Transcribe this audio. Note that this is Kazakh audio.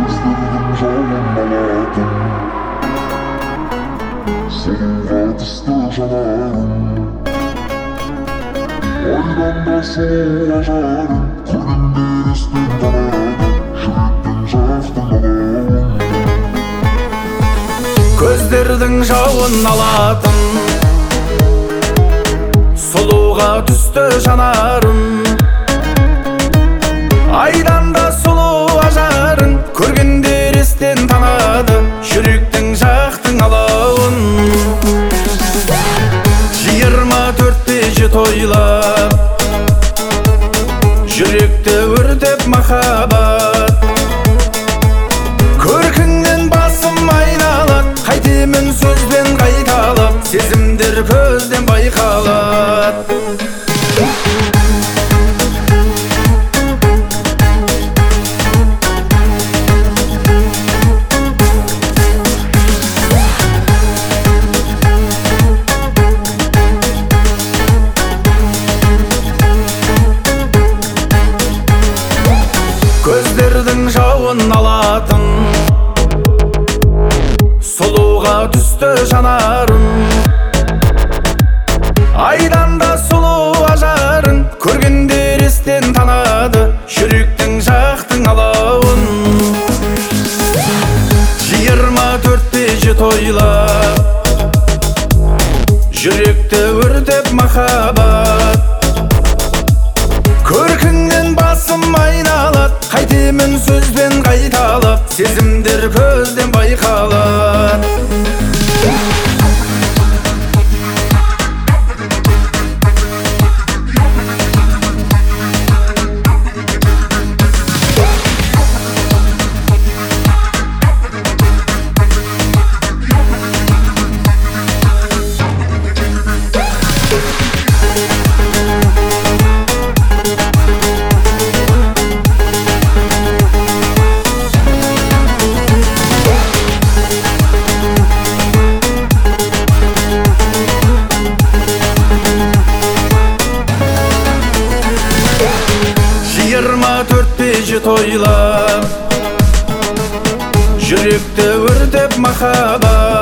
Gözlerinin canlanmaladın Soluğa düştü canarım Aydanda soluğa jarım Körgünde üstün danadı Жүректің жақтың алауын Көздердің жауын алатын Сұлуға түсті жанарым Айдан да сұлу ажарың Көргендер естен танады Жүректің жақтың алауын 24 тойлап Жүректі өртеп махаббат Көркіңнен басым айналат Қайтемін сөзбен қайталап Сезімдер көзден байқалат Көздердің жауын алатын Сұлуға түсті жанарым Айдан да сұлу ажарың Көргендер естен танады Жүректің жақтың алауын 24 тойлап Жүректі өртеп махаббат Көркіңнен басым айналат Қайтемін сөзбен қайталап Сезімдер көзден байқалат тойлап Жүректі өртеп махаббат